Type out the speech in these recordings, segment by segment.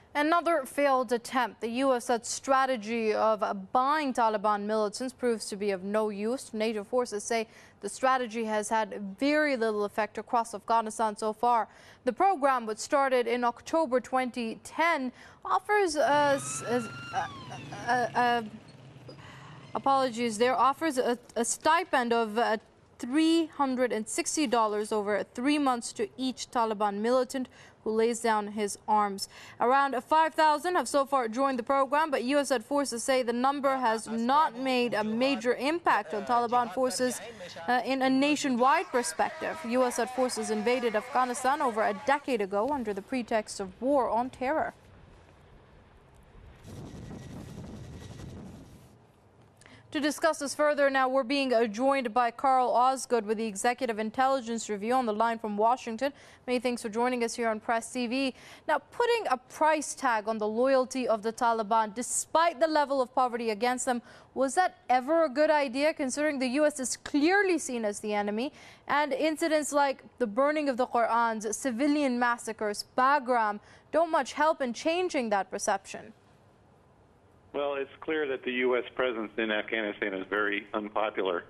Another failed attempt. The U.S.'s strategy of buying Taliban militants proves to be of no use. NATO forces say the strategy has had very little effect across Afghanistan so far. The program, which started in October 2010, offers a stipend of $360 over 3 months to each Taliban militant who lays down his arms. Around 5,000 have so far joined the program, but U.S. forces say the number has not made a major impact on Taliban forces in a nationwide perspective. U.S. forces invaded Afghanistan over a decade ago under the pretext of war on terror. To discuss this further now, we're being joined by Carl Osgood with the Executive Intelligence Review on the line from Washington. Many thanks for joining us here on Press TV. Now, putting a price tag on the loyalty of the Taliban, despite the level of poverty against them, was that ever a good idea, considering the U.S. is clearly seen as the enemy? And incidents like the burning of the Qur'ans, civilian massacres, Bagram, don't much help in changing that perception. Well, it's clear that the U.S. presence in Afghanistan is very unpopular.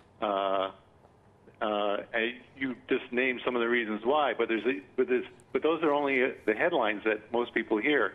You just named some of the reasons why, but those are only the headlines that most people hear.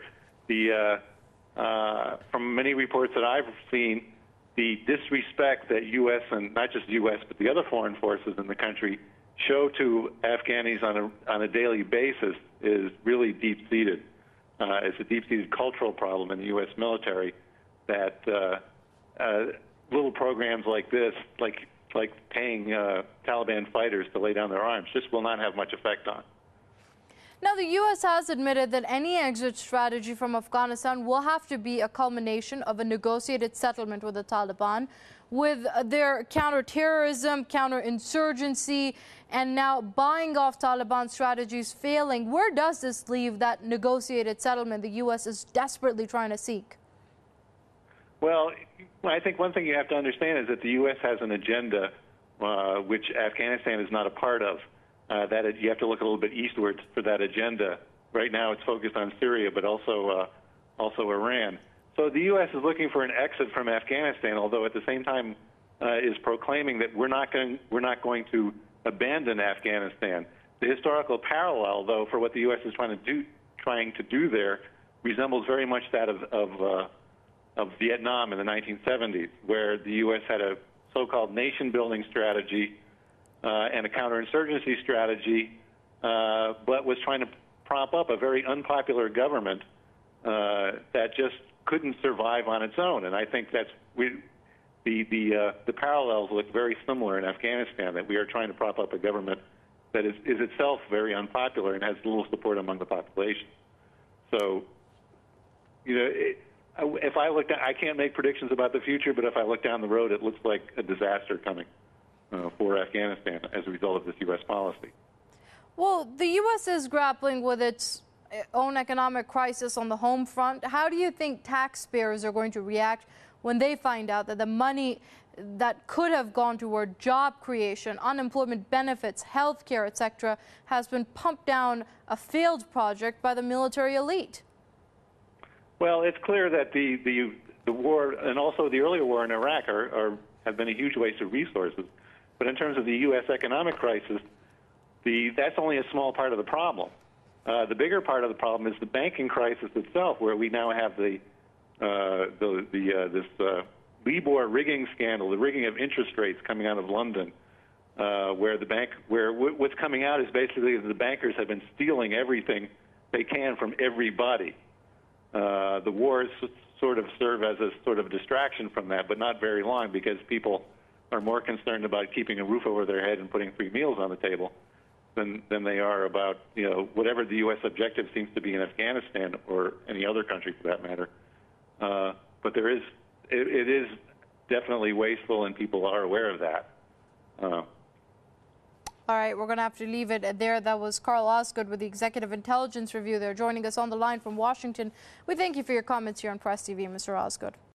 From many reports that I've seen, the disrespect that U.S. and not just U.S. but the other foreign forces in the country show to Afghanis on a daily basis is really deep-seated. It's a deep-seated cultural problem in the U.S. military that little programs like this, like paying Taliban fighters to lay down their arms, just will not have much effect on. Now, the U.S. has admitted that any exit strategy from Afghanistan will have to be a culmination of a negotiated settlement with the Taliban. With their counterterrorism, counterinsurgency, and now buying off Taliban strategies failing, where does this leave that negotiated settlement the U.S. is desperately trying to seek? Well, I think one thing you have to understand is that the U.S. has an agenda which Afghanistan is not a part of. You have to look a little bit eastwards for that agenda. Right now it's focused on Syria, but also Iran. So the U.S. is looking for an exit from Afghanistan, although at the same time is proclaiming that we're not going to abandon Afghanistan. The historical parallel, though, for what the U.S. is trying to do there resembles very much that of Vietnam in the 1970s, where the U.S. had a so-called nation-building strategy and a counterinsurgency strategy, but was trying to prop up a very unpopular government that just couldn't survive on its own. And I think that's the parallels look very similar in Afghanistan, that we are trying to prop up a government that is itself very unpopular and has little support among the population. So, if I look down, I can't make predictions about the future, but if I look down the road, it looks like a disaster coming for Afghanistan as a result of this U.S. policy. Well, the U.S. is grappling with its own economic crisis on the home front. How do you think taxpayers are going to react when they find out that the money that could have gone toward job creation, unemployment benefits, health care, etc., has been pumped down a failed project by the military elite? Well, it's clear that the war and also the earlier war in Iraq have been a huge waste of resources. But in terms of the U.S. economic crisis, that's only a small part of the problem. The bigger part of the problem is the banking crisis itself, where we now have this Libor rigging scandal, the rigging of interest rates coming out of London, where what's coming out is basically the bankers have been stealing everything they can from everybody. The wars sort of serve as a sort of distraction from that, but not very long, because people are more concerned about keeping a roof over their head and putting free meals on the table than they are about whatever the U.S. objective seems to be in Afghanistan or any other country for that matter. But it is definitely wasteful, and people are aware of that. All right, we're going to have to leave it there. That was Carl Osgood with the Executive Intelligence Review. They're joining us on the line from Washington. We thank you for your comments here on Press TV, Mr. Osgood.